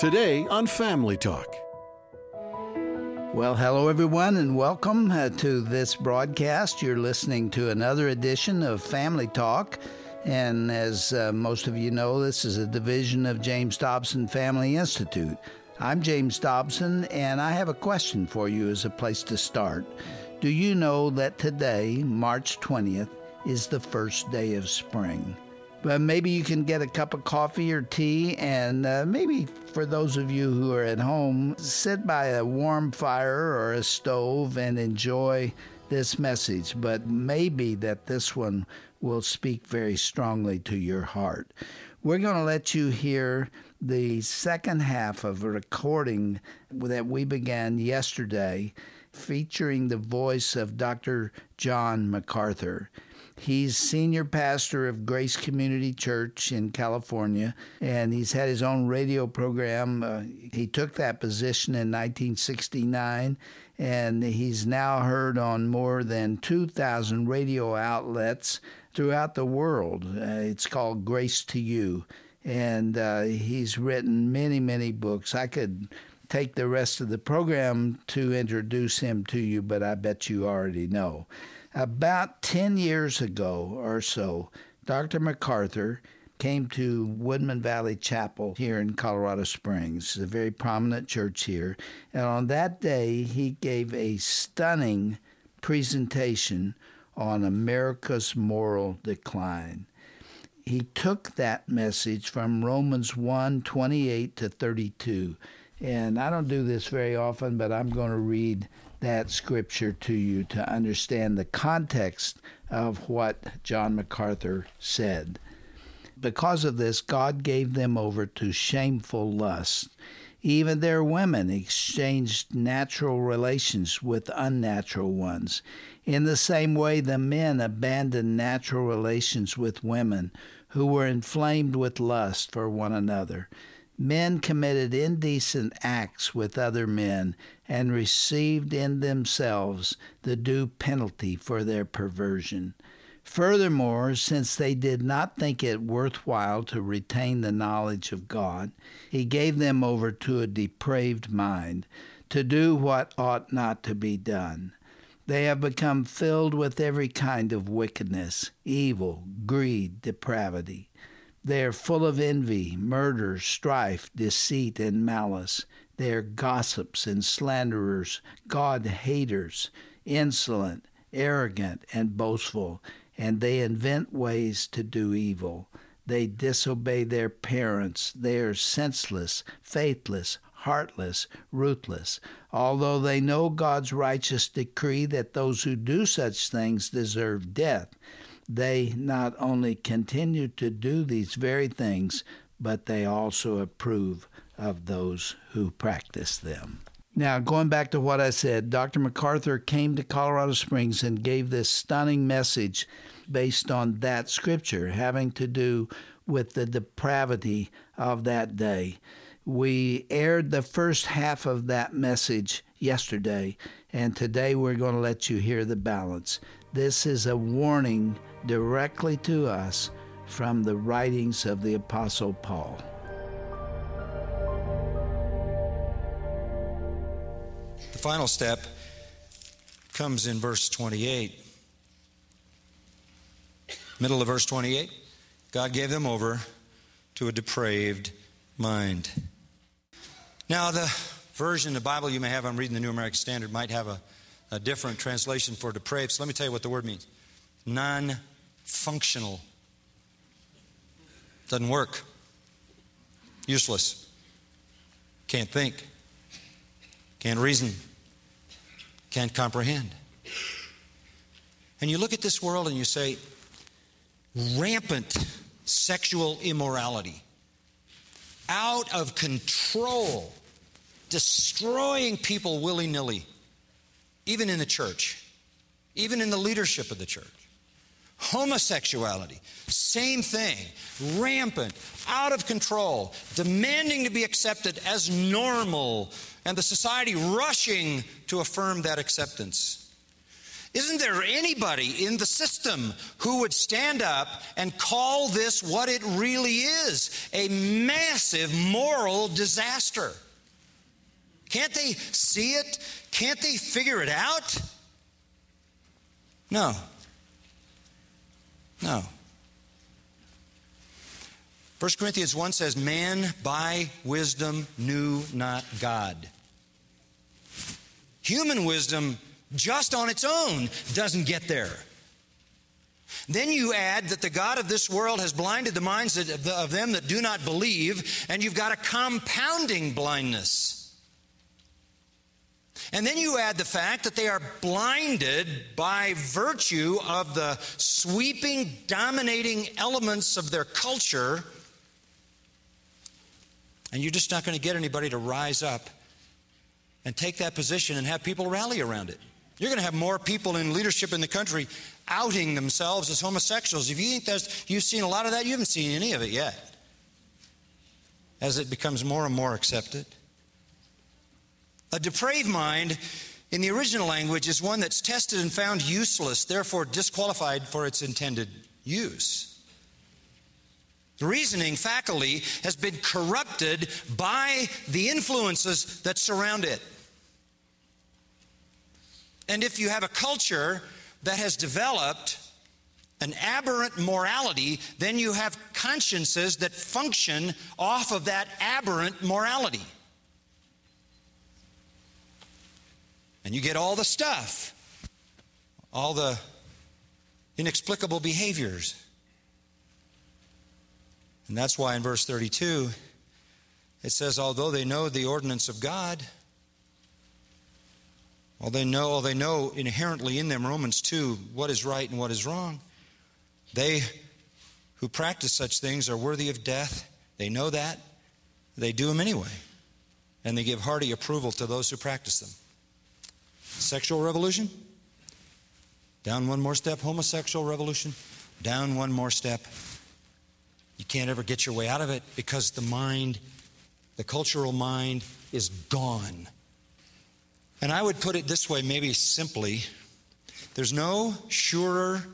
Today on Family Talk. Well, hello everyone, and welcome to this broadcast. You're listening to another edition of Family Talk. And as most of you know, this is a division of James Dobson Family Institute. I'm James Dobson, and I have a question for you as a place to start. Do you know that today, March 20th, is the first day of spring? But maybe you can get a cup of coffee or tea, and maybe for those of you who are at home, sit by a warm fire or a stove and enjoy this message. But maybe that this one will speak very strongly to your heart. We're going to let you hear the second half of a recording that we began yesterday featuring the voice of Dr. John MacArthur. He's senior pastor of Grace Community Church in California, and he's had his own radio program. He took that position in 1969, and he's now heard on more than 2,000 radio outlets throughout the world. It's called Grace to You, and he's written many, many books. I could take the rest of the program to introduce him to you, but I bet you already know. About 10 years ago or so, Dr. MacArthur came to Woodman Valley Chapel here in Colorado Springs. It's a very prominent church here. And on that day, he gave a stunning presentation on America's moral decline. He took that message from Romans 1:28 to 32. And I don't do this very often, but I'm going to read that scripture to you to understand the context of what John MacArthur said. Because of this, God gave them over to shameful lust. Even their women exchanged natural relations with unnatural ones. In the same way, the men abandoned natural relations with women who were inflamed with lust for one another. Men committed indecent acts with other men and received in themselves the due penalty for their perversion. Furthermore, since they did not think it worthwhile to retain the knowledge of God, he gave them over to a depraved mind, to do what ought not to be done. They have become filled with every kind of wickedness, evil, greed, depravity. They are full of envy, murder, strife, deceit, and malice. They are gossips and slanderers, God-haters, insolent, arrogant, and boastful, and they invent ways to do evil. They disobey their parents. They are senseless, faithless, heartless, ruthless. Although they know God's righteous decree that those who do such things deserve death, they not only continue to do these very things, but they also approve of those who practice them. Now, going back to what I said, Dr. MacArthur came to Colorado Springs and gave this stunning message based on that scripture having to do with the depravity of that day. We aired the first half of that message yesterday, and today we're going to let you hear the balance. This is a warning directly to us from the writings of the Apostle Paul. The final step comes in verse 28. Middle of verse 28, God gave them over to a depraved mind. Now, the version of the Bible you may have, I'm reading the New American Standard, might have a different translation for depraved. So let me tell you what the word means. Non-functional. Doesn't work. Useless. Can't think. Can't reason. Can't comprehend. And you look at this world and you say, rampant sexual immorality. Out of control. Destroying people willy-nilly. Even in the church. Even in the leadership of the church. Homosexuality, same thing, rampant, out of control, demanding to be accepted as normal, and the society rushing to affirm that acceptance. Isn't there anybody in the system who would stand up and call this what it really is? A massive moral disaster. Can't they see it? Can't they figure it out? No. 1 Corinthians 1 says, man by wisdom knew not God. Human wisdom just on its own doesn't get there. Then you add that the God of this world has blinded the minds of them that do not believe, and you've got a compounding blindness. And then you add the fact that they are blinded by virtue of the sweeping, dominating elements of their culture, and you're just not going to get anybody to rise up and take that position and have people rally around it. You're going to have more people in leadership in the country outing themselves as homosexuals. If you think you've seen a lot of that, you haven't seen any of it yet. As it becomes more and more accepted. A depraved mind in the original language is one that's tested and found useless, therefore disqualified for its intended use. The reasoning faculty has been corrupted by the influences that surround it. And if you have a culture that has developed an aberrant morality, then you have consciences that function off of that aberrant morality. And you get all the stuff, all the inexplicable behaviors. And that's why in verse 32, it says, although they know the ordinance of God, they know inherently in them, Romans 2, what is right and what is wrong. They who practice such things are worthy of death. They know that. They do them anyway. And they give hearty approval to those who practice them. Sexual revolution? Down one more step. Homosexual revolution? Down one more step. You can't ever get your way out of it because the mind, the cultural mind, is gone. And I would put it this way, maybe simply, there's no surer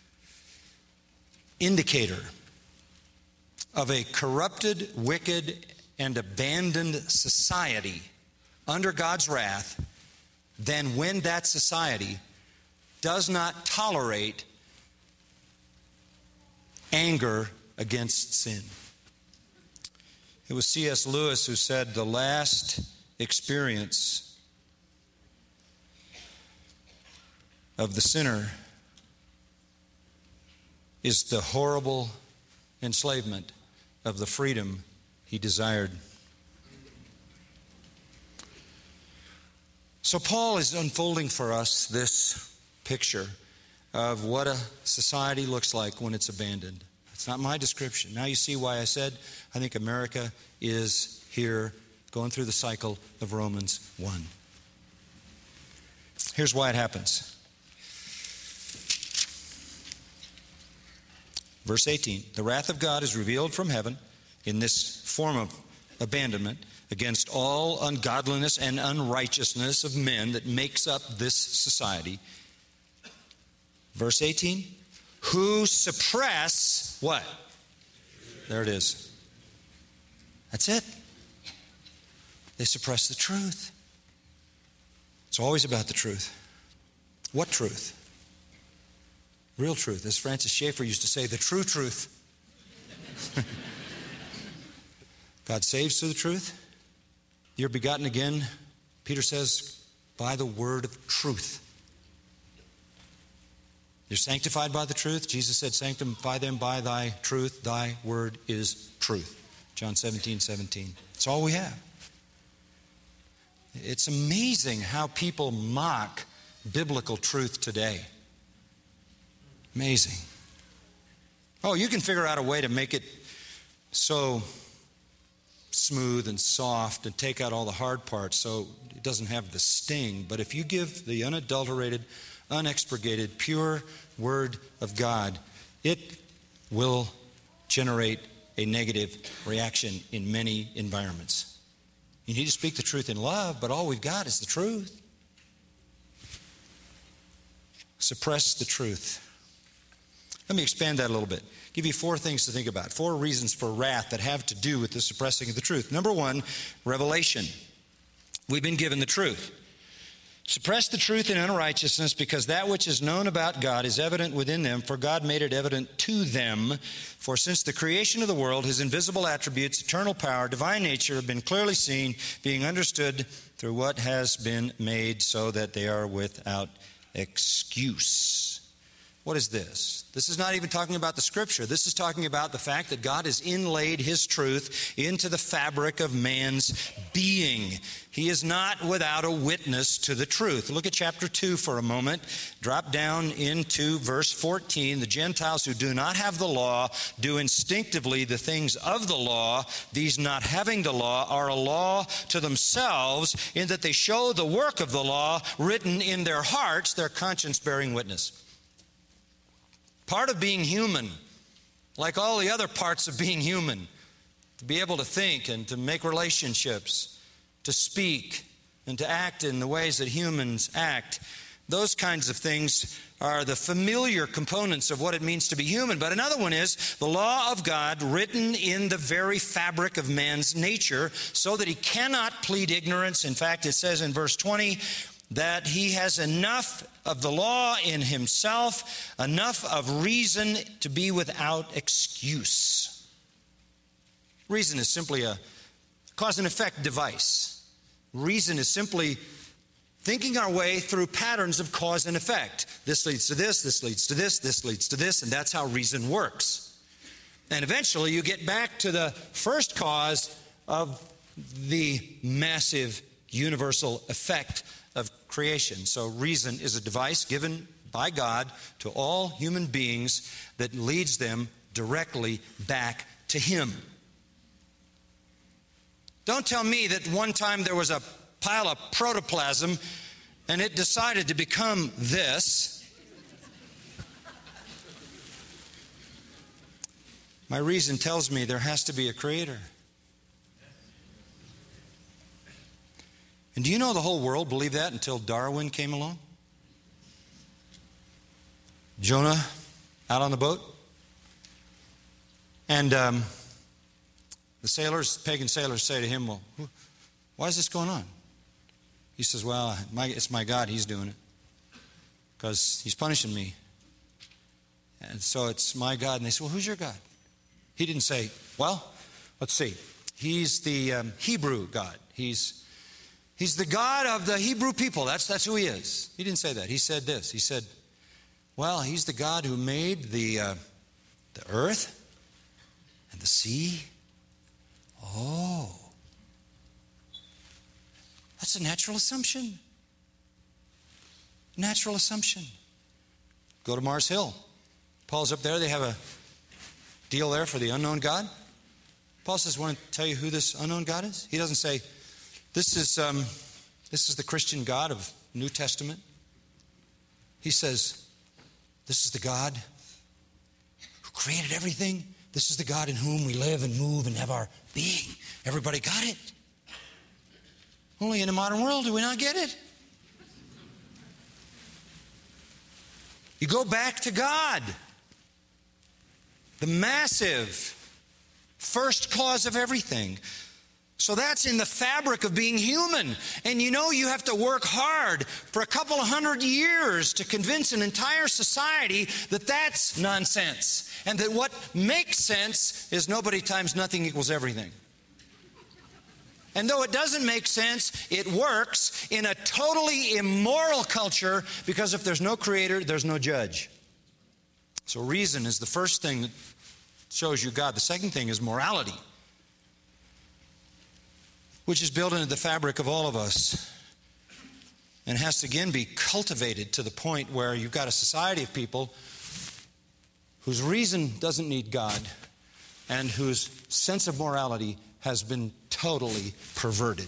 indicator of a corrupted, wicked, and abandoned society under God's wrath than when that society does not tolerate anger against sin. It was C.S. Lewis who said the last experience of the sinner is the horrible enslavement of the freedom he desired. So Paul is unfolding for us this picture of what a society looks like when it's abandoned. It's not my description. Now you see why I said I think America is here going through the cycle of Romans 1. Here's why it happens. Verse 18, the wrath of God is revealed from heaven in this form of abandonment against all ungodliness and unrighteousness of men that makes up this society. Verse 18, who suppress what? There it is. That's it. They suppress the truth. It's always about the truth. What truth? Real truth. As Francis Schaeffer used to say, the true truth. God saves through the truth. You're begotten again, Peter says, by the word of truth. You're sanctified by the truth. Jesus said, sanctify them by thy truth. Thy word is truth. John 17:17. It's all we have. It's amazing how people mock biblical truth today. Amazing. Oh, you can figure out a way to make it so smooth and soft and take out all the hard parts so it doesn't have the sting. But if you give the unadulterated, unexpurgated, pure Word of God, it will generate a negative reaction in many environments. You need to speak the truth in love, but all we've got is the truth. suppress the truth. Let me expand that a little bit. Give you 4 things to think about. 4 reasons for wrath that have to do with the suppressing of the truth. Number 1, revelation. We've been given the truth. Suppress the truth in unrighteousness, because that which is known about God is evident within them, for God made it evident to them. For since the creation of the world, his invisible attributes, eternal power, divine nature have been clearly seen, being understood through what has been made, so that they are without excuse. What is this? This is not even talking about the Scripture. This is talking about the fact that God has inlaid his truth into the fabric of man's being. He is not without a witness to the truth. Look at chapter 2 for a moment. Drop down into verse 14. The Gentiles who do not have the law do instinctively the things of the law. These not having the law are a law to themselves, in that they show the work of the law written in their hearts, their conscience bearing witness. Part of being human, like all the other parts of being human, to be able to think and to make relationships, to speak and to act in the ways that humans act, those kinds of things are the familiar components of what it means to be human. But another one is the law of God written in the very fabric of man's nature, so that he cannot plead ignorance. In fact, it says in verse 20, that he has enough of the law in himself, enough of reason to be without excuse. Reason is simply a cause and effect device. Reason is simply thinking our way through patterns of cause and effect. This leads to this leads to this leads to this, and that's how reason works. And eventually you get back to the first cause of the massive universal effect of creation. So reason is a device given by God to all human beings that leads them directly back to him. Don't tell me that one time there was a pile of protoplasm and it decided to become this. My reason tells me there has to be a creator. And do you know the whole world believed that until Darwin came along? Jonah out on the boat. And the pagan sailors say to him, well, why is this going on? He says, well, it's my God, he's doing it. Because he's punishing me. And so it's my God. And they say, well, who's your God? He didn't say, well, let's see. He's the Hebrew God. He's the God of the Hebrew people. That's who he is. He didn't say that. He said this. He said, well, he's the God who made the earth and the sea. Oh. That's a natural assumption. Natural assumption. Go to Mars Hill. Paul's up there. They have a deal there for the unknown God. Paul says, want to tell you who this unknown God is? He doesn't say, This is the Christian God of New Testament. He says, this is the God who created everything. This is the God in whom we live and move and have our being. Everybody got it? Only in the modern world do we not get it. You go back to God, the massive first cause of everything. So that's in the fabric of being human. And you know you have to work hard for a couple of 100 years to convince an entire society that that's nonsense. And that what makes sense is nobody times nothing equals everything. And though it doesn't make sense, it works in a totally immoral culture, because if there's no creator, there's no judge. So reason is the first thing that shows you God. The second thing is morality, which is built into the fabric of all of us and has to again be cultivated to the point where you've got a society of people whose reason doesn't need God and whose sense of morality has been totally perverted.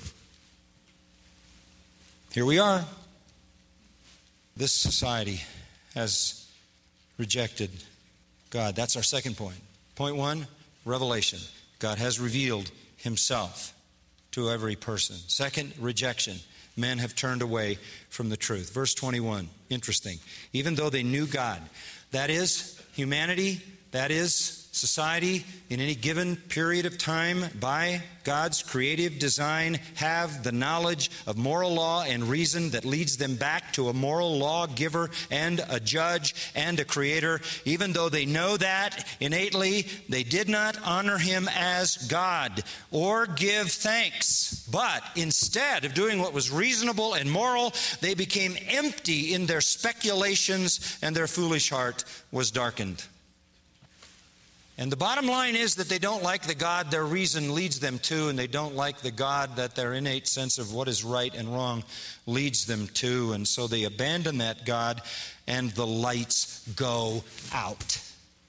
Here we are. This society has rejected God. That's our second point. Point one, revelation. God has revealed himself to every person. Second, rejection. men have turned away from the truth. Verse 21, interesting. Even though they knew God, that is, humanity, that is, society, in any given period of time, by God's creative design, have the knowledge of moral law and reason that leads them back to a moral lawgiver and a judge and a creator. Even though they know that innately, they did not honor him as God or give thanks. But instead of doing what was reasonable and moral, they became empty in their speculations, and their foolish heart was darkened. And the bottom line is that they don't like the God their reason leads them to, and they don't like the God that their innate sense of what is right and wrong leads them to. And so they abandon that God, and the lights go out.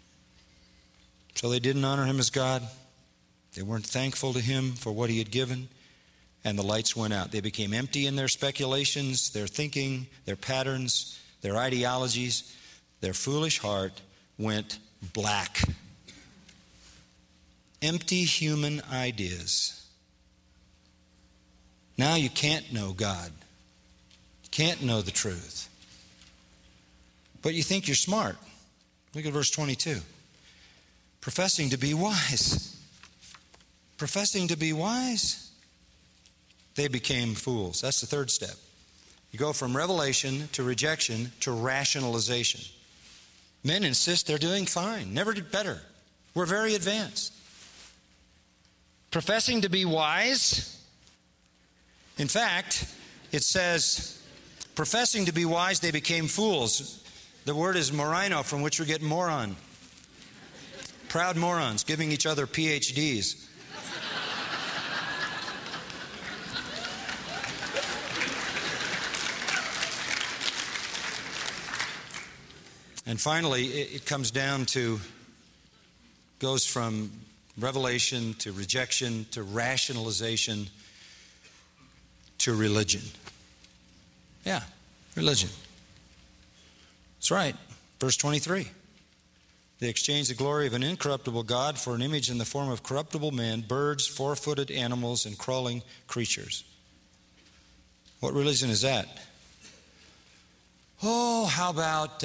So they didn't honor him as God. They weren't thankful to him for what he had given, and the lights went out. They became empty in their speculations, their thinking, their patterns, their ideologies. Their foolish heart went black. Empty human ideas. Now you can't know God. You can't know the truth. But you think you're smart. Look at verse 22. Professing to be wise. Professing to be wise, they became fools. That's the third step. You go from revelation to rejection to rationalization. Men insist they're doing fine, never did better. We're very advanced. Professing to be wise. In fact, it says, professing to be wise, they became fools. The word is morino, from which we get moron. Proud morons giving each other PhDs. And finally, it comes down to, goes from revelation to rejection to rationalization to religion. Yeah, religion. That's right. Verse 23. They exchanged the glory of an incorruptible God for an image in the form of corruptible man, birds, four-footed animals, and crawling creatures. What religion is that? Oh, how about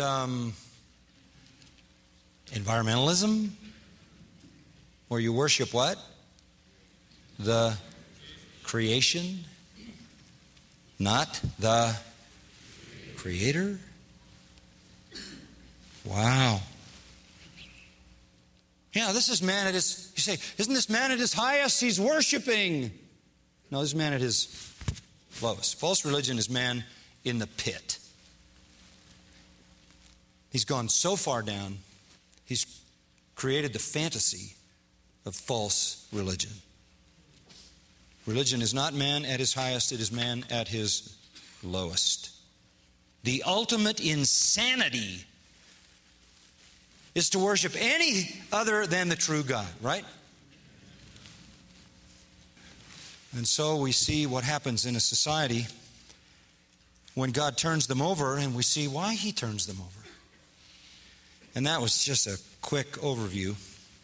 environmentalism? Where you worship what? The creation, not the creator? Wow. Yeah, this is man at his, you say, isn't this man at his highest? He's worshiping. No, this is man at his lowest. False religion is man in the pit. He's gone so far down, he's created the fantasy of false religion. Religion is not man at his highest, it is man at his lowest. The ultimate insanity is to worship any other than the true God, right? And so we see what happens in a society when God turns them over, and we see why he turns them over. And that was just a quick overview.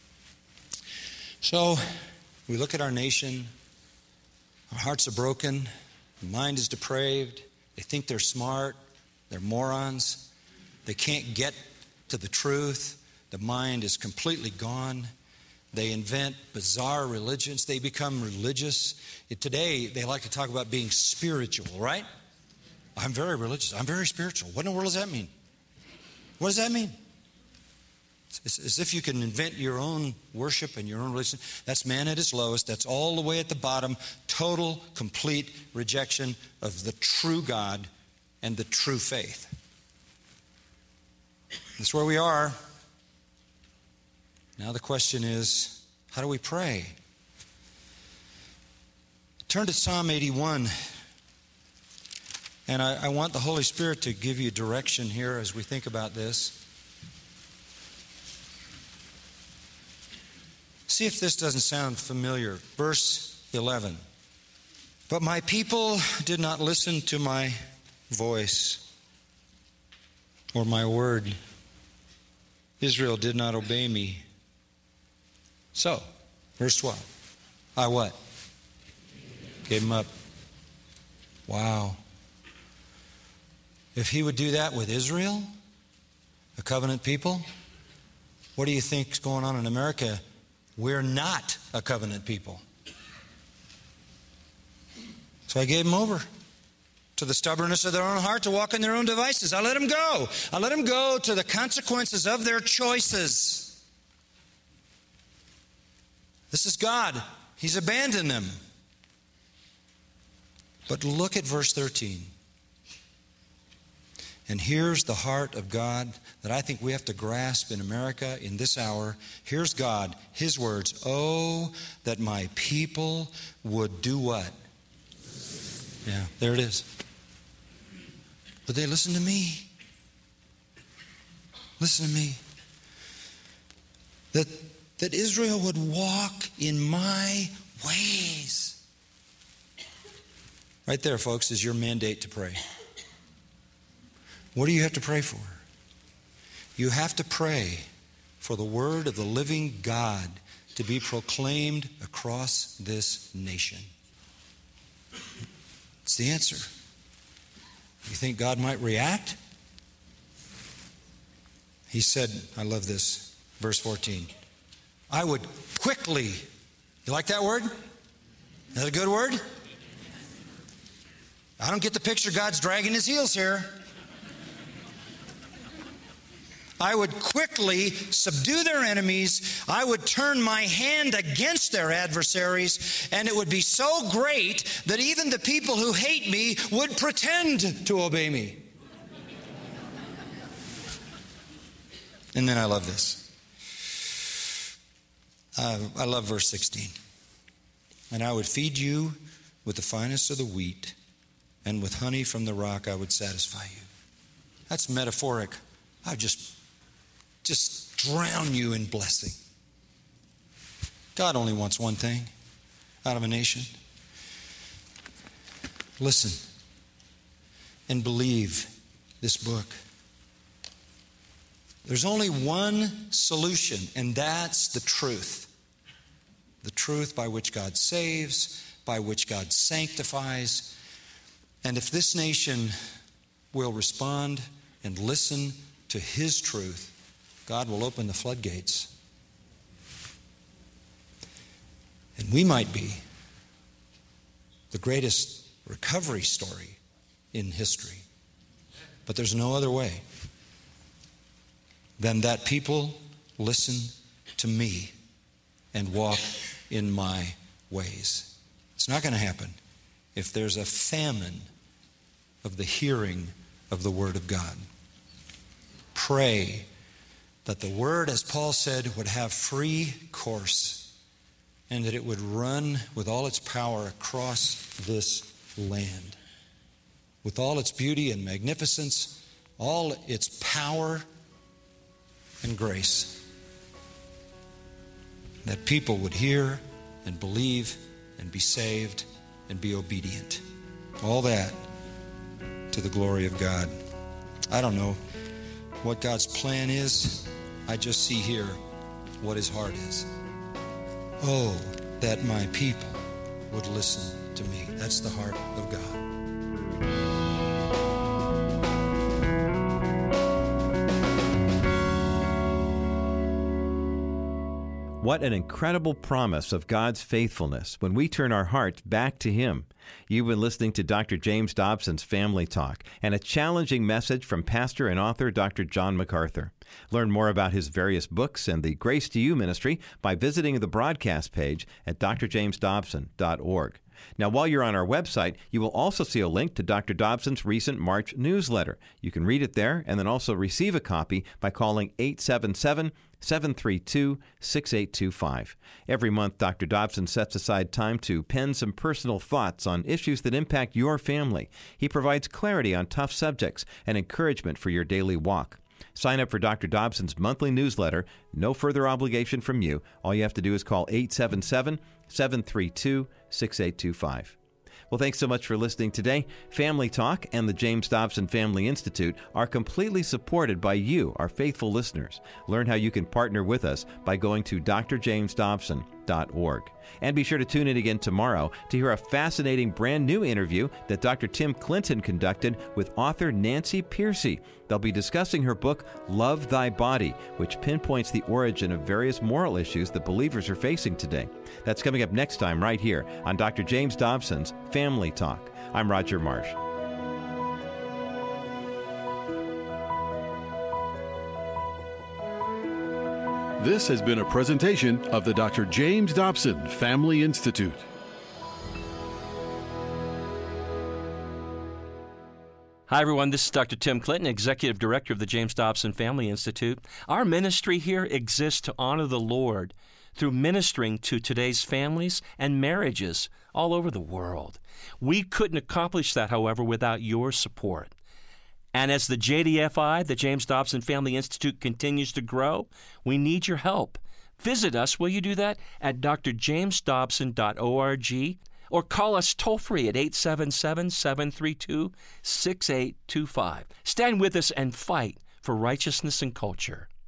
So we look at our nation. Our hearts are broken. The mind is depraved. They think they're smart. They're morons. They can't get to the truth. The mind is completely gone. They invent bizarre religions. They become religious. Today, they like to talk about being spiritual, right? I'm very religious. I'm very spiritual. What in the world does that mean? What does that mean? It's as if you can invent your own worship and your own religion. That's man at his lowest. That's all the way at the bottom. Total, complete rejection of the true God and the true faith. That's where we are. Now the question is, how do we pray? Turn to Psalm 81. And I want the Holy Spirit to give you direction here as we think about this. See if this doesn't sound familiar. Verse 11. But my people did not listen to my voice or my word. Israel did not obey me. So, verse 12. I what? Gave him up. Wow. If he would do that with Israel, a covenant people, what do you think is going on in America? We're not a covenant people. So I gave them over to the stubbornness of their own heart to walk in their own devices. I let them go. I let them go to the consequences of their choices. This is God. He's abandoned them. But look at verse 13. And here's the heart of God that I think we have to grasp in America in this hour. Here's God, His words. Oh, that my people would do what? Yeah, there it is. But they listen to me. Listen to me. That Israel would walk in my ways. Right there, folks, is your mandate to pray. What do you have to pray for? You have to pray for the word of the living God to be proclaimed across this nation. It's the answer. You think God might react? He said, I love this, verse 14, I would quickly, you like that word? Is that a good word? I don't get the picture God's dragging his heels here. I would quickly subdue their enemies. I would turn my hand against their adversaries, and it would be so great that even the people who hate me would pretend to obey me. And then I love this. I love verse 16. And I would feed you with the finest of the wheat, and with honey from the rock I would satisfy you. That's metaphoric. I would just drown you in blessing. God only wants one thing out of a nation. Listen and believe this book. There's only one solution, and that's the truth. The truth by which God saves, by which God sanctifies. And if this nation will respond and listen to His truth, God will open the floodgates. And we might be the greatest recovery story in history. But there's no other way than that people listen to me and walk in my ways. It's not going to happen if there's a famine of the hearing of the Word of God. Pray that the Word, as Paul said, would have free course and that it would run with all its power across this land. With all its beauty and magnificence, all its power and grace. That people would hear and believe and be saved and be obedient. All that to the glory of God. I don't know what God's plan is. I just see here what His heart is. Oh, that my people would listen to me. That's the heart of God. What an incredible promise of God's faithfulness when we turn our hearts back to Him. You've been listening to Dr. James Dobson's Family Talk and a challenging message from pastor and author Dr. John MacArthur. Learn more about his various books and the Grace to You ministry by visiting the broadcast page at drjamesdobson.org. Now, while you're on our website, you will also see a link to Dr. Dobson's recent March newsletter. You can read it there and then also receive a copy by calling 877-732-6825. Every month, Dr. Dobson sets aside time to pen some personal thoughts on issues that impact your family. He provides clarity on tough subjects and encouragement for your daily walk. Sign up for Dr. Dobson's monthly newsletter. No further obligation from you. All you have to do is call 877-732-6825. Well, thanks so much for listening today. Family Talk and the James Dobson Family Institute are completely supported by you, our faithful listeners. Learn how you can partner with us by going to drjamesdobson.org. JamesDobson.org. And be sure to tune in again tomorrow to hear a fascinating brand new interview that Dr. Tim Clinton conducted with author Nancy Pearcey. They'll be discussing her book, Love Thy Body, which pinpoints the origin of various moral issues that believers are facing today. That's coming up next time right here on Dr. James Dobson's Family Talk. I'm Roger Marsh. This has been a presentation of the Dr. James Dobson Family Institute. Hi, everyone. This is Dr. Tim Clinton, Executive Director of the James Dobson Family Institute. Our ministry here exists to honor the Lord through ministering to today's families and marriages all over the world. We couldn't accomplish that, however, without your support. And as the JDFI, the James Dobson Family Institute, continues to grow, we need your help. Visit us, will you do that, at drjamesdobson.org, or call us toll-free at 877-732-6825. Stand with us and fight for righteousness and culture.